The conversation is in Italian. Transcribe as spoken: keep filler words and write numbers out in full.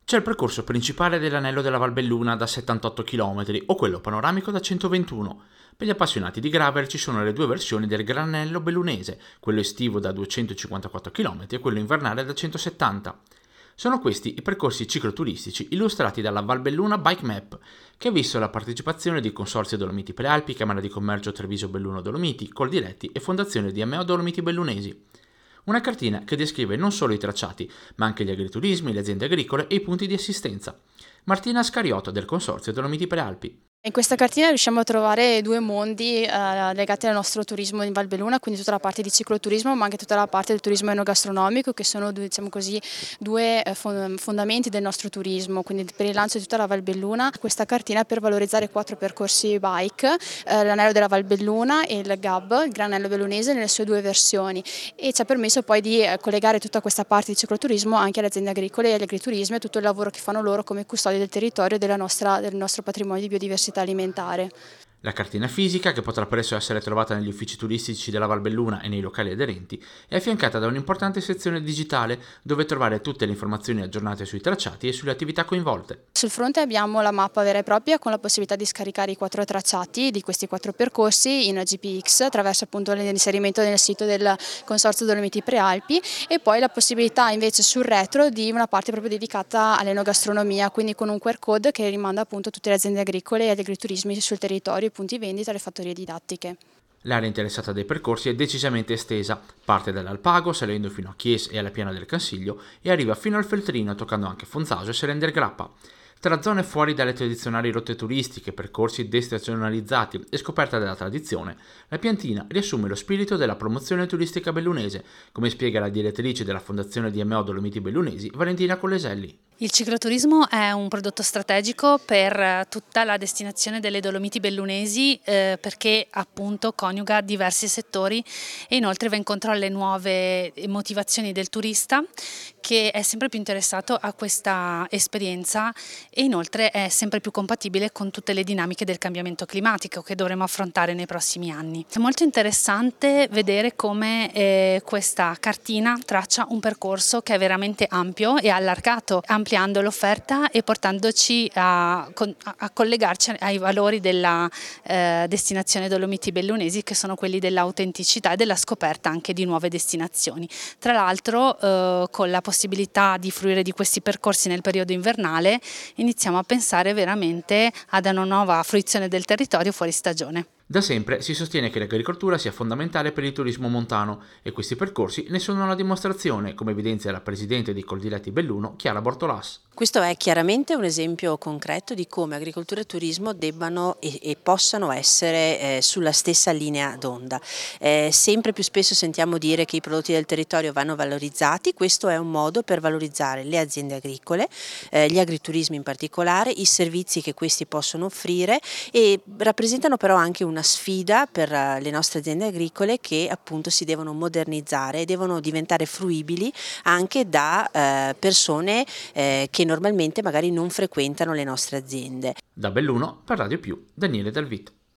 C'è il percorso principale dell'anello della Valbelluna da settantotto chilometri o quello panoramico da centoventuno. Per gli appassionati di gravel ci sono le due versioni del Gran Anello bellunese, quello estivo da duecentocinquantaquattro chilometri e quello invernale da centosettanta. Sono questi i percorsi cicloturistici illustrati dalla Valbelluna Bike Map, che ha visto la partecipazione di Consorzio Dolomiti Prealpi, Camera di Commercio Treviso Belluno Dolomiti, Coldiretti e Fondazione D M O Dolomiti Bellunesi. Una cartina che descrive non solo i tracciati, ma anche gli agriturismi, le aziende agricole e i punti di assistenza. Martina Scariotto del Consorzio Dolomiti Prealpi. In questa cartina riusciamo a trovare due mondi eh, legati al nostro turismo in Valbelluna, quindi tutta la parte di cicloturismo ma anche tutta la parte del turismo enogastronomico, che sono due, diciamo così, due eh, fondamenti del nostro turismo, quindi per il lancio di tutta la Valbelluna. Questa cartina per valorizzare quattro percorsi bike, eh, l'anello della Valbelluna e il G A B, il Gran Anello Bellunese, nelle sue due versioni, e ci ha permesso poi di eh, collegare tutta questa parte di cicloturismo anche alle aziende agricole e agli agriturismi e tutto il lavoro che fanno loro come custodi del territorio e della nostra, del nostro patrimonio di biodiversità alimentare. La cartina fisica, che potrà presto essere trovata negli uffici turistici della Valbelluna e nei locali aderenti, è affiancata da un'importante sezione digitale dove trovare tutte le informazioni aggiornate sui tracciati e sulle attività coinvolte. Sul fronte abbiamo la mappa vera e propria con la possibilità di scaricare i quattro tracciati di questi quattro percorsi in G P X attraverso appunto l'inserimento nel sito del Consorzio Dolomiti Prealpi, e poi la possibilità invece sul retro di una parte proprio dedicata all'enogastronomia, quindi con un Q R code che rimanda appunto a tutte le aziende agricole e agli agriturismi sul territorio, i punti vendita e le fattorie didattiche. L'area interessata dai percorsi è decisamente estesa, parte dall'Alpago salendo fino a Chies e alla Piana del Cansiglio e arriva fino al Feltrino toccando anche Fonzaso e Selender Grappa. Tra zone fuori dalle tradizionali rotte turistiche, percorsi destazionalizzati e scoperta della tradizione, la piantina riassume lo spirito della promozione turistica bellunese, come spiega la direttrice della Fondazione D M O Dolomiti Bellunesi, Valentina Colleselli. Il cicloturismo è un prodotto strategico per tutta la destinazione delle Dolomiti Bellunesi eh, perché appunto coniuga diversi settori e inoltre va incontro alle nuove motivazioni del turista, che è sempre più interessato a questa esperienza e inoltre è sempre più compatibile con tutte le dinamiche del cambiamento climatico che dovremo affrontare nei prossimi anni. È molto interessante vedere come eh, questa cartina traccia un percorso che è veramente ampio e allargato, ampliando l'offerta e portandoci a, a collegarci ai valori della eh, destinazione Dolomiti Bellunesi, che sono quelli dell'autenticità e della scoperta anche di nuove destinazioni. Tra l'altro eh, con la possibilità di fruire di questi percorsi nel periodo invernale iniziamo a pensare veramente ad una nuova fruizione del territorio fuori stagione. Da sempre si sostiene che l'agricoltura sia fondamentale per il turismo montano e questi percorsi ne sono una dimostrazione, come evidenzia la presidente di Coldiretti Belluno, Chiara Bortolas. Questo è chiaramente un esempio concreto di come agricoltura e turismo debbano e, e possano essere eh, sulla stessa linea d'onda. Eh, sempre più spesso sentiamo dire che i prodotti del territorio vanno valorizzati. Questo è un modo per valorizzare le aziende agricole, eh, gli agriturismi in particolare, i servizi che questi possono offrire, e rappresentano però anche una sfida per le nostre aziende agricole, che appunto si devono modernizzare e devono diventare fruibili anche da eh, persone eh, che normalmente magari non frequentano le nostre aziende. Da Belluno per Radio Più, Daniele Dalvit.